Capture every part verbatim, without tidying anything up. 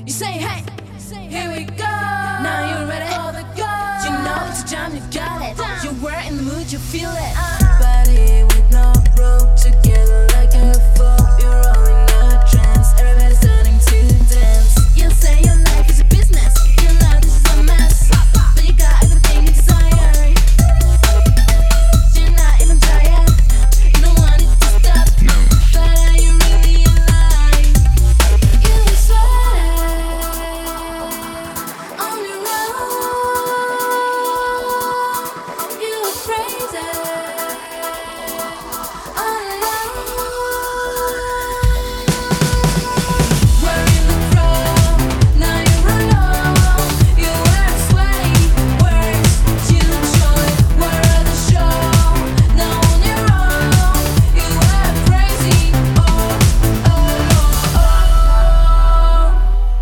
You say, hey, here we go. Now you're ready for the go. You know it's time, you got it. You were in the mood, you feel it. Body with no rope, together like a four. You're all in a trance, everybody's starting to dance. You say your life is a business, you know this is a mess, but you got everything you desire. You're not even tired, you don't want it to stop. But are you really alive? You swear on your own, you were crazy. All alone, we're in the crowd, now you're alone. You were sweaty words, you enjoyed. We're at the show, now on your own. You were crazy, oh, oh, oh.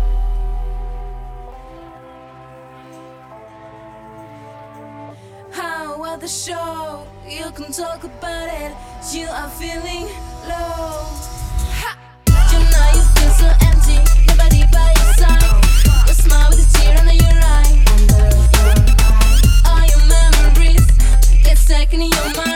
How at the show, you can talk about it. You are feeling low. Ha! You know you feel so empty, nobody by your side. You smile with a tear under your eye. All your memories get stuck in your mind.